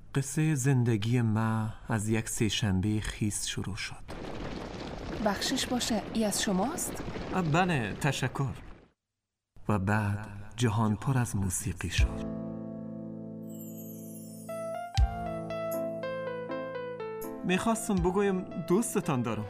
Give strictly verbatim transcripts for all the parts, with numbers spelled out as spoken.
قصه زندگی من از یک سه‌شنبه خیس شروع شد. بخشش باشه، ای از شماست؟ بله، تشکر. و بعد جهان پر از موسیقی شد. میخواستم بگویم دوستتان دارم.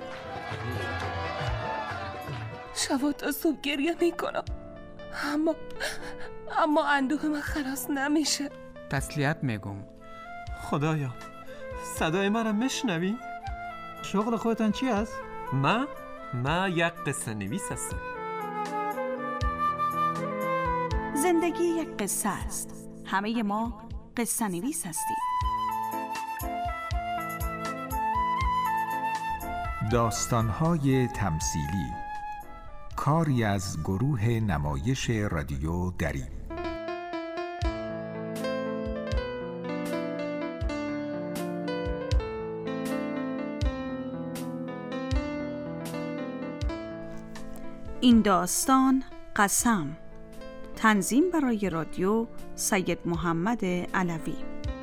شب تا صبح گریه میکنم، اما اما اندوه من خلاص نمیشه. تسلیت میگم. خدایا، صدای مرا میشنوی؟ شغل خودتان چی است؟ من؟ من یک قصه نویس هستم. زندگی یک قصه است. همه ما قصه نویس هستیم. داستان‌های تمثیلی، کاری از گروه نمایش رادیو دری. این داستان قسم. تنظیم برای رادیو سید محمد علوی.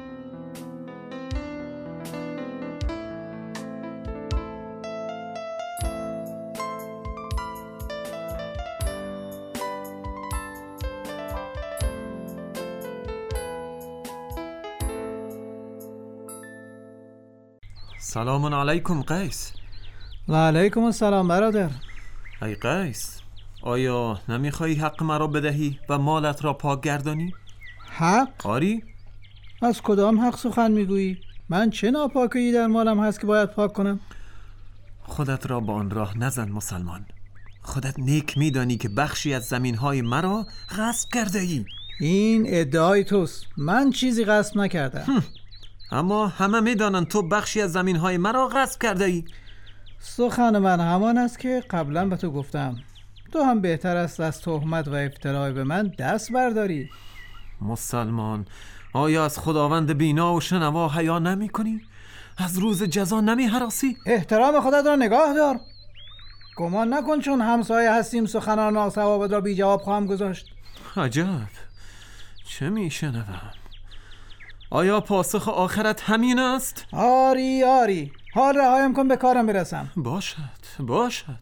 سلام علیکم قیس. و علیکم السلام برادر. ای قیس، آیا نمیخوایی حق مرا بدهی و مالت را پاک گردانی؟ حق؟ آری؟ از کدام حق سخن میگویی؟ من چه ناپاکی در مالم هست که باید پاک کنم؟ خودت را با آن راه نزن مسلمان. خودت نیک میدانی که بخشی از زمینهای مرا غصب کرده ای. این ادعای توست. من چیزی غصب نکردم. اما همه میدانن تو بخشی از زمینهای مرا غصب کرده ای. سخن من همان است که قبلا به تو گفتم. تو هم بهتر است از تهمت و افترای به من دست برداری. مسلمان، آیا از خداوند بینا و شنوا حیا نمی کنی؟ از روز جزا نمی هراسی؟ احترام خودت را نگاه دار. گمان نکن چون همسایه هستیم سخنان ناصواب را بی جواب خواهم گذاشت. عجب، چه می شنوم؟ آیا پاسخ آخرت همین است؟ آری آری، حال رهایم کن، به کارم برسم. باشد باشد.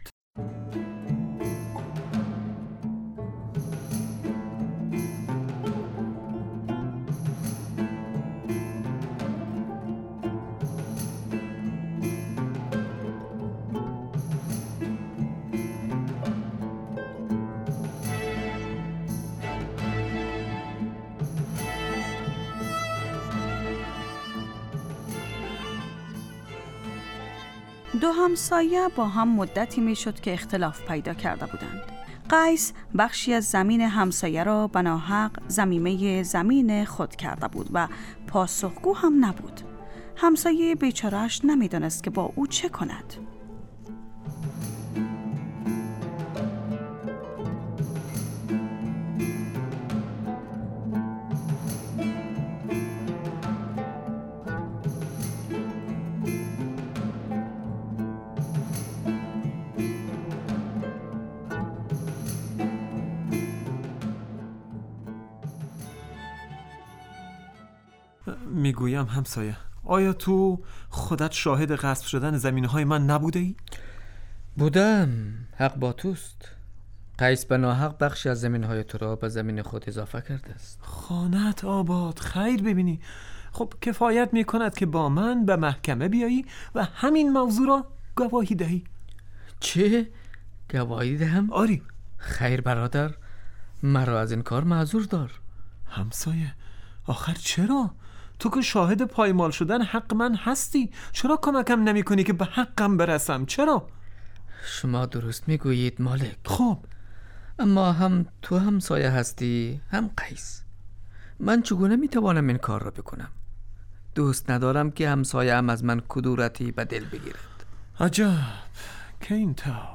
دو همسایه با هم مدتی می شد که اختلاف پیدا کرده بودند. قیس بخشی از زمین همسایه را بناحق ضمیمه زمین خود کرده بود و پاسخگو هم نبود. همسایه بیچاره‌اش نمی‌دانست که با او چه کند. میگویم همسایه، آیا تو خودت شاهد غصب شدن زمینهای من نبوده ای؟ بودم. حق با توست. قیس به ناحق بخشی از زمینهای تو را به زمین خود اضافه کرده است. خانت آباد، خیر ببینی. خب کفایت میکند که با من به محکمه بیایی و همین موضوع را گواهی دهی. چه؟ گواهی دهم؟ آری. خیر برادر، مرا از این کار معذور دار. همسایه، آخر چرا؟ تو که شاهد پایمال شدن حق من هستی، چرا کمکم نمی کنی که به حقم برسم؟ چرا؟ شما درست میگویید مالک. خب اما هم تو همسایه هستی هم قیس. من چگونه میتوانم این کار را بکنم؟ دوست ندارم که همسایه هم از من کدورتی به دل بگیرد. عجب که اینطور.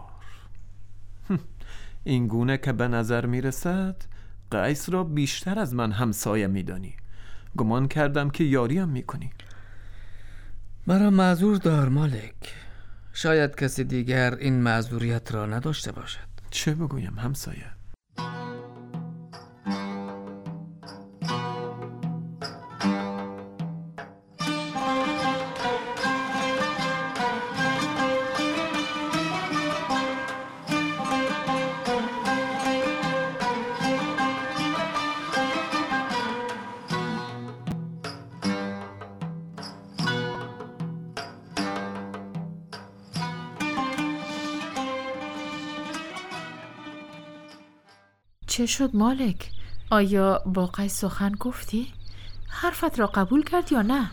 این گونه که به نظر میرسد قیس را بیشتر از من همسایه میدانی. گمان کردم که یاریم میکنی. مرا معذور دار مالک. شاید کسی دیگر این معذوریت را نداشته باشد. چه بگویم همسایه؟ چه شد مالک؟ آیا با قیس سخن گفتی؟ حرفت را قبول کرد یا نه؟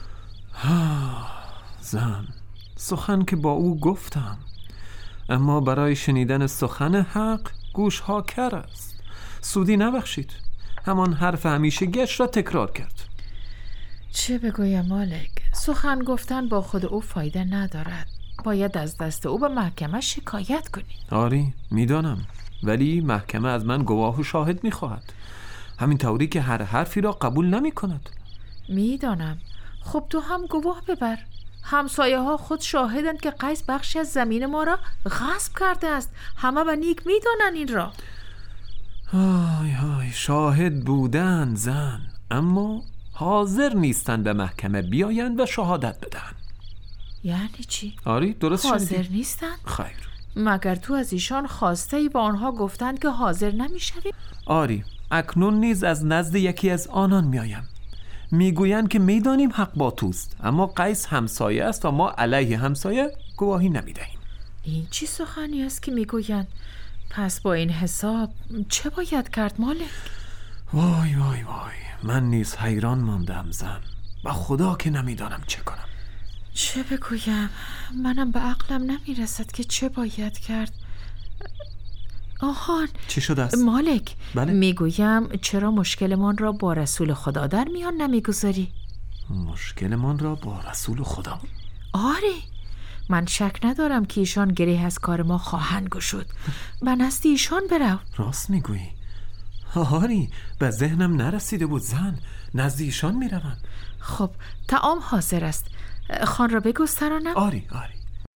زن، سخن که با او گفتم، اما برای شنیدن سخن حق گوش ها کر است. سودی نبخشید، همان حرف همیشه گش را تکرار کرد. چه بگویم مالک؟ سخن گفتن با خود او فایده ندارد. باید از دست او به محکمه شکایت کنی. آری میدانم، ولی محکمه از من گواه و شاهد میخواهد، همین طوری که هر حرفی را قبول نمی کند. میدانم. خب تو هم گواه ببر. همسایه ها خود شاهدند که قیس بخشی از زمین ما را غصب کرده است. همه به نیک میدانند این را. آی آی شاهد بودن زن، اما حاضر نیستند به محکمه بیایند و شهادت بدهند. یعنی چی؟ آری درست شنیدی؟ حاضر نیستند؟ خیر. مگر تو از ایشان خواسته ای با آنها گفتند که حاضر نمیشوی؟ آری، اکنون نیز از نزد یکی از آنان میایم. میگویند که میدانیم حق با توست، اما قیس همسایه است و ما علیه همسایه گواهی نمیدهیم. این چی سخنی است که میگویند؟ پس با این حساب چه باید کرد مالک؟ وای وای وای، من نیز حیران ماندم زن، با خدا که نمیدانم چه کنم. چه بگویم؟ منم به عقلم نمیرسد که چه باید کرد. آهان، چی شده است؟ مالک، بله؟ میگویم چرا مشکلمان را با رسول خدا در میان نمیگذاری؟ مشکلمان را با رسول خدا؟ آره، من شک ندارم که ایشان گره از کار ما خواهند گشود. به نزد ایشان برو. راست میگویی. آری، به ذهنم نرسیده بود زن، نزد ایشان میروم. خب طعام حاضر است، خان را بگسترانم؟ آری آری.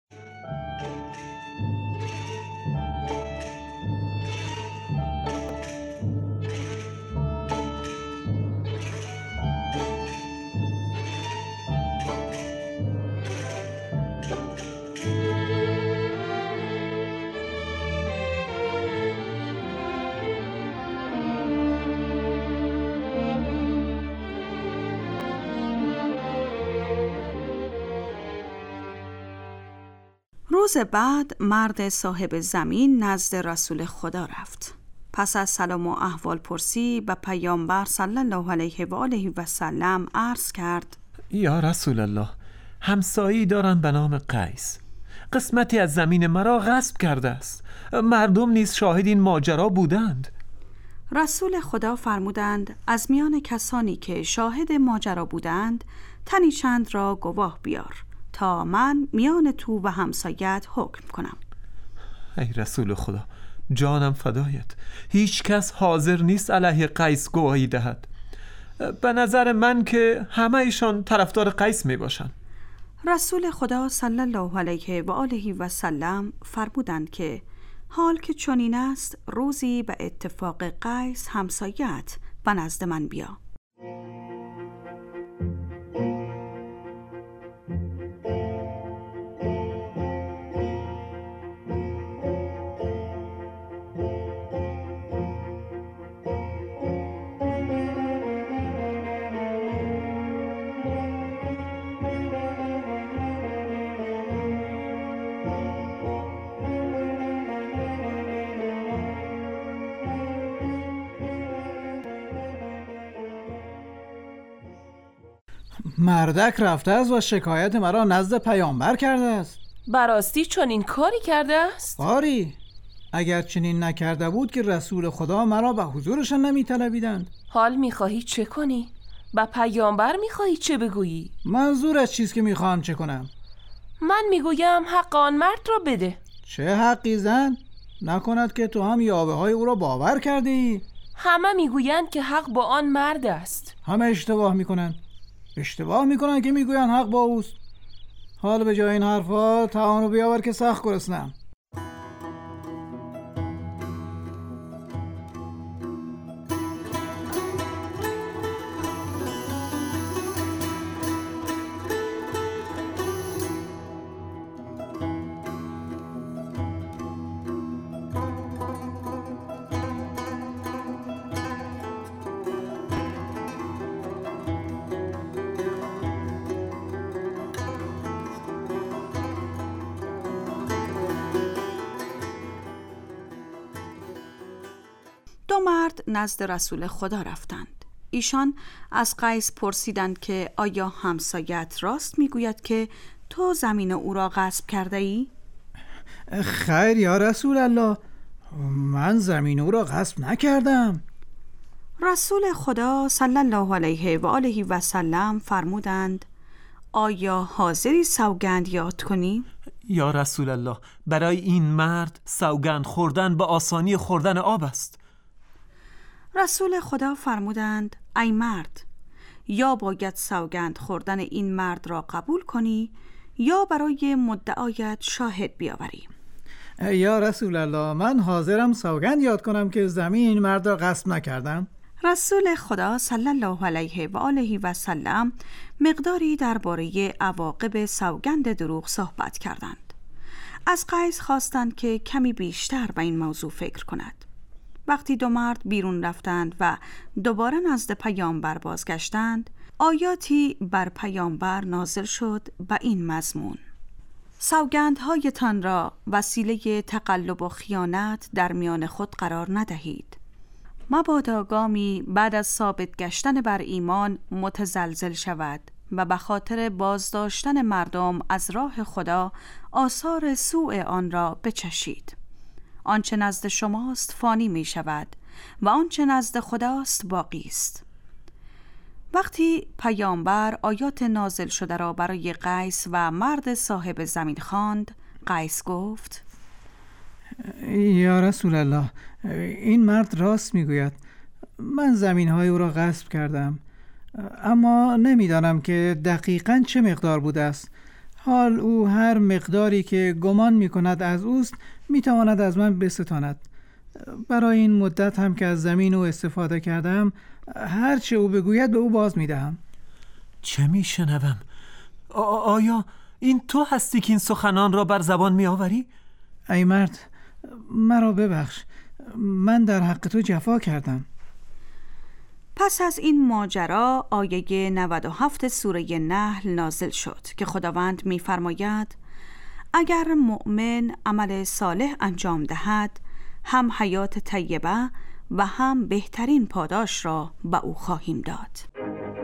روز بعد مرد صاحب زمین نزد رسول خدا رفت. پس از سلام و احوال پرسی به پیامبر صلی الله علیه و آله و سلم عرض کرد: یا رسول الله، همسایی دارم به نام قیس، قسمتی از زمین مرا غصب کرده است. مردم نیز شاهد این ماجرا بودند. رسول خدا فرمودند از میان کسانی که شاهد ماجرا بودند تنی چند را گواه بیار تا من میان تو و همسایت حکم کنم. ای رسول خدا، جانم فدایت، هیچ کس حاضر نیست علیه قیس گواهی دهد. به نظر من که همه ایشان طرفدار قیس می باشند. رسول خدا صلی الله علیه و آله و سلم فرمودند که حال که چنین است، روزی به اتفاق قیس همسایت به نزد من بیا. مردک رفته است و شکایت مرا نزد پیامبر کرده است. براستی چنین کاری کرده است؟ آری، اگر چنین نکرده بود که رسول خدا مرا به حضورشان نمی طلبیدند. حال میخواهی چه کنی؟ با پیامبر میخواهی چه بگویی؟ منظور از چیز که میخوام چه کنم؟ من میگویم حق آن مرد را بده. چه حقی زن؟ نکند که تو هم یاوه های او را باور کردی؟ همه میگویند که حق با آن مرد است. همه اشتباه میکنند. اشتباه میکنن که میگوین حق با اوست. حال به جای این حرفا طعام رو بیاور که سخت گرسنه‌ام. نزد رسول خدا رفتند. ایشان از قیس پرسیدند که آیا همسایت راست میگوید که تو زمین او را غصب کرده ای؟ خیر یا رسول الله، من زمین او را غصب نکردم. رسول خدا صلی الله علیه و آله و سلم فرمودند آیا حاضری سوگند یاد کنی؟ یا رسول الله، برای این مرد سوگند خوردن به آسانی خوردن آب است. رسول خدا فرمودند ای مرد، یا باید سوگند خوردن این مرد را قبول کنی یا برای مدعایت شاهد بیاوری. یا رسول الله، من حاضرم سوگند یاد کنم که زمین این مرد را غصب نکردم. رسول خدا صلی الله علیه و آله و سلم مقداری درباره عواقب سوگند دروغ صحبت کردند. از قیس خواستند که کمی بیشتر به این موضوع فکر کند. وقتی دو مرد بیرون رفتند و دوباره نزد پیامبر بازگشتند، آیاتی بر پیامبر نازل شد به این مضمون: سوگندهایتان را وسیله تقلب و خیانت در میان خود قرار ندهید. مبادا گامی بعد از ثابت گشتن بر ایمان متزلزل شود و به خاطر بازداشتن مردم از راه خدا آثار سوء آن را بچشید. آنچه نزد شماست فانی می شود و آنچه نزد خداست باقی است. وقتی پیامبر آیات نازل شده را برای قیس و مرد صاحب زمین خواند، قیس گفت: یا رسول الله، این مرد راست میگوید. من زمینهای او را غصب کردم، اما نمیدانم که دقیقاً چه مقدار بوده است. حال او هر مقداری که گمان میکند از اوست میتواند از من بستاند. برای این مدت هم که از زمین او استفاده کردم، هر چه او بگوید به او باز میدهم. چه میشنوم؟ آیا این تو هستی که این سخنان را بر زبان میآوری؟ ای مرد، مرا ببخش، من در حق تو جفا کردم. پس از این ماجرا آیه نود و هفت سوره نحل نازل شد که خداوند می‌فرماید: اگر مؤمن عمل صالح انجام دهد، هم حیات طیبه و هم بهترین پاداش را به او خواهیم داد.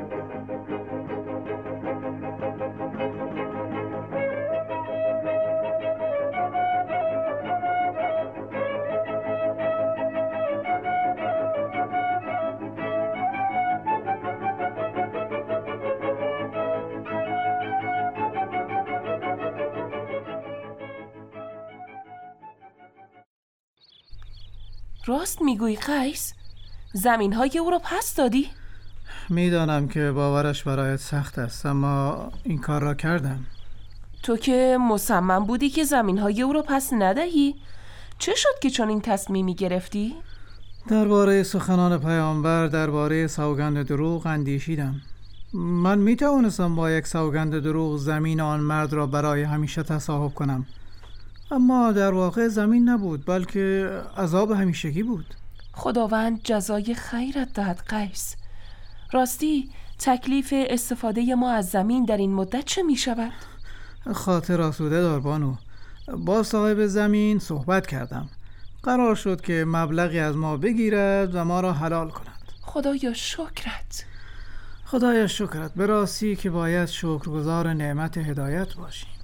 راست میگویی قیس؟ زمینهای او را پس دادی؟ میدانم که باورش برایت سخت است، اما این کار را کردم. تو که مصمم بودی که زمینهای او را پس ندهی، چه شد که چون این تصمیمی گرفتی؟ درباره سخنان پیامبر درباره سوگند دروغ اندیشیدم. من میتوانستم با یک سوگند دروغ زمین آن مرد را برای همیشه تصاحب کنم، اما در واقع زمین نبود، بلکه عذاب همیشگی بود. خداوند جزای خیرت دهد قیس. راستی تکلیف استفاده ما از زمین در این مدت چه می شود؟ خاطر آسوده دار بانو. با صاحب زمین صحبت کردم. قرار شد که مبلغی از ما بگیرد و ما را حلال کند. خدایا شکرت. خدایا شکرت. به راستی که باید شکرگزار نعمت هدایت باشی.